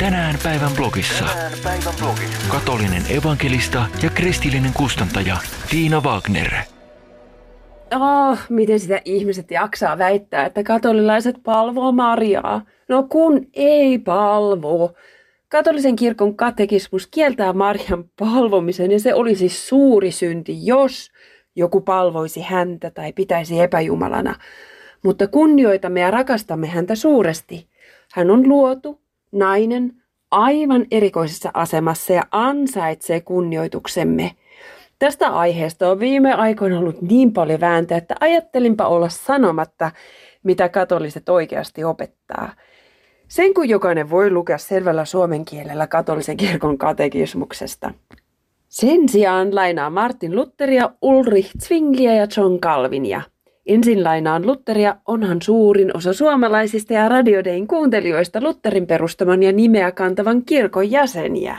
Tänään päivän blogissa. Katolinen evankelista ja kristillinen kustantaja Tiina Wagner. Miten sitä ihmiset jaksaa väittää, että katolilaiset palvoo Mariaa? No kun ei palvo. Katolisen kirkon katekismus kieltää Marian palvomisen ja se olisi suuri synti, jos joku palvoisi häntä tai pitäisi epäjumalana. Mutta kunnioitamme ja rakastamme häntä suuresti. Hän on luotu, nainen, aivan erikoisessa asemassa ja ansaitsee kunnioituksemme. Tästä aiheesta on viime aikoina ollut niin paljon vääntä, että ajattelinpa olla sanomatta, mitä katoliset oikeasti opettaa. Sen kun jokainen voi lukea selvällä suomen kielellä katolisen kirkon katekismuksesta. Sen sijaan lainaa Martin Lutheria, Ulrich Zwingliä ja John Calvinia. Ensin lainaan Lutheria, onhan suurin osa suomalaisista ja Radio Dayn kuuntelijoista Lutherin perustaman ja nimeä kantavan kirkon jäseniä.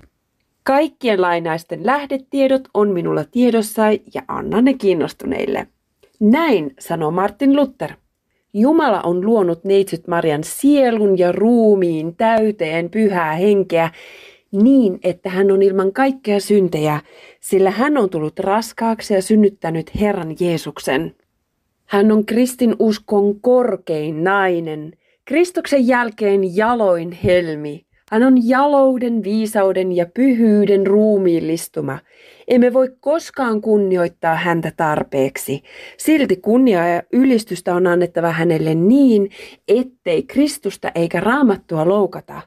Kaikkien lainaisten lähdetiedot on minulla tiedossa ja annan ne kiinnostuneille. Näin sanoo Martin Luther. Jumala on luonut neitsyt Marian sielun ja ruumiin täyteen pyhää henkeä niin, että hän on ilman kaikkea syntejä, sillä hän on tullut raskaaksi ja synnyttänyt Herran Jeesuksen. Hän on kristinuskon korkein nainen, Kristuksen jälkeen jaloin helmi. Hän on jalouden, viisauden ja pyhyyden ruumiillistuma. Emme voi koskaan kunnioittaa häntä tarpeeksi. Silti kunniaa ja ylistystä on annettava hänelle niin, ettei Kristusta eikä Raamattua loukata.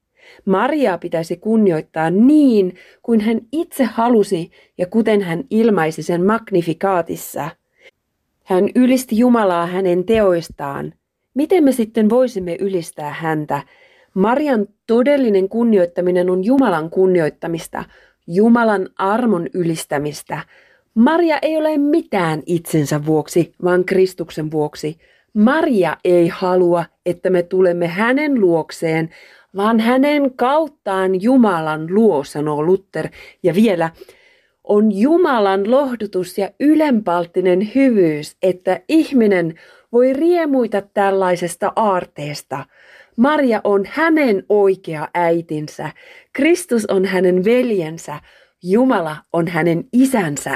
Mariaa pitäisi kunnioittaa niin, kuin hän itse halusi ja kuten hän ilmaisi sen Magnificaatissa. Hän ylisti Jumalaa hänen teoistaan. Miten me sitten voisimme ylistää häntä? Marian todellinen kunnioittaminen on Jumalan kunnioittamista, Jumalan armon ylistämistä. Maria ei ole mitään itsensä vuoksi, vaan Kristuksen vuoksi. Maria ei halua, että me tulemme hänen luokseen, vaan hänen kauttaan Jumalan luo, sanoo Luther. Ja vielä, on Jumalan lohdutus ja ylenpalttinen hyvyys, että ihminen voi riemuita tällaisesta aarteesta. Maria on hänen oikea äitinsä, Kristus on hänen veljensä, Jumala on hänen isänsä.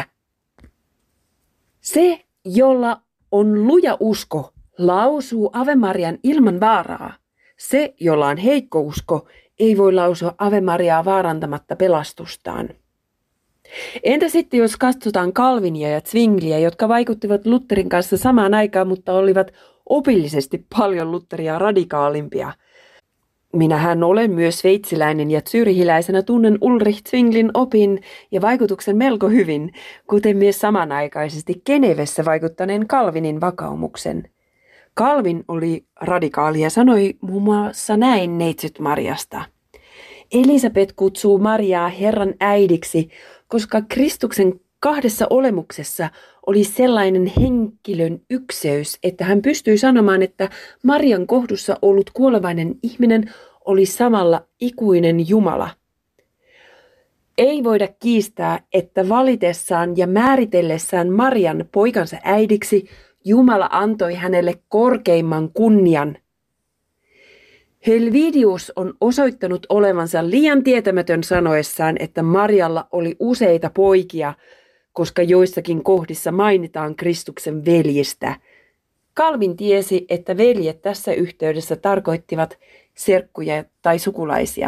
Se, jolla on luja usko, lausuu Ave Marian ilman vaaraa. Se, jolla on heikko usko, ei voi lausua Ave Mariaa vaarantamatta pelastustaan. Entä sitten, jos katsotaan Calvinia ja Zwingliä, jotka vaikuttivat Lutherin kanssa samaan aikaan, mutta olivat opillisesti paljon Lutheria radikaalimpia? Minähän olen myös sveitsiläinen ja zyyrihiläisenä tunnen Ulrich Zwinglin opin ja vaikutuksen melko hyvin, kuten myös samanaikaisesti Genevessä vaikuttaneen Calvinin vakaumuksen. Calvin oli radikaali ja sanoi muun muassa näin neitsyt Mariasta. Elisabet kutsuu Mariaa Herran äidiksi, koska Kristuksen kahdessa olemuksessa oli sellainen henkilön ykseys, että hän pystyi sanomaan, että Marian kohdussa ollut kuolevainen ihminen oli samalla ikuinen Jumala. Ei voida kiistää, että valitessaan ja määritellessään Marian poikansa äidiksi Jumala antoi hänelle korkeimman kunnian. Helvidius on osoittanut olevansa liian tietämätön sanoessaan, että Marialla oli useita poikia, koska joissakin kohdissa mainitaan Kristuksen veljistä. Calvin tiesi, että veljet tässä yhteydessä tarkoittivat serkkuja tai sukulaisia.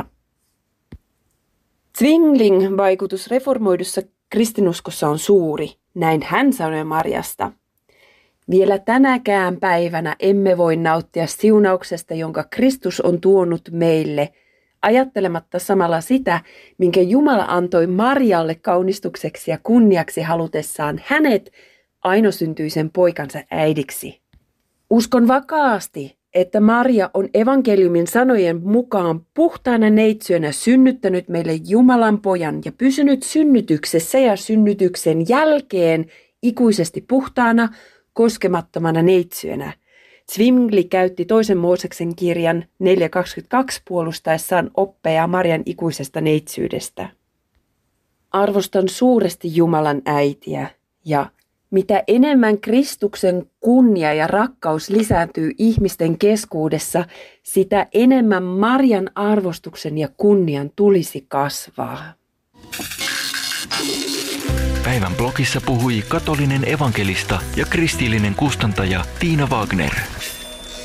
Zwinglin vaikutus reformoidussa kristinuskossa on suuri, näin hän sanoi Mariasta. Vielä tänäkään päivänä emme voi nauttia siunauksesta, jonka Kristus on tuonut meille, ajattelematta samalla sitä, minkä Jumala antoi Marialle kaunistukseksi ja kunniaksi halutessaan hänet ainosyntyisen poikansa äidiksi. Uskon vakaasti, että Maria on evankeliumin sanojen mukaan puhtaana neitsyönä synnyttänyt meille Jumalan pojan ja pysynyt synnytyksessä ja synnytyksen jälkeen ikuisesti puhtaana, koskemattomana neitsyönä. Zwingli käytti toisen Mooseksen kirjan 4.22 puolustaessaan oppeja Marian ikuisesta neitsyydestä. Arvostan suuresti Jumalan äitiä ja Mitä enemmän Kristuksen kunnia ja rakkaus lisääntyy ihmisten keskuudessa, sitä enemmän Marian arvostuksen ja kunnian tulisi kasvaa. Päivän blogissa puhui katolinen evankelista ja kristillinen kustantaja Tiina Wagner.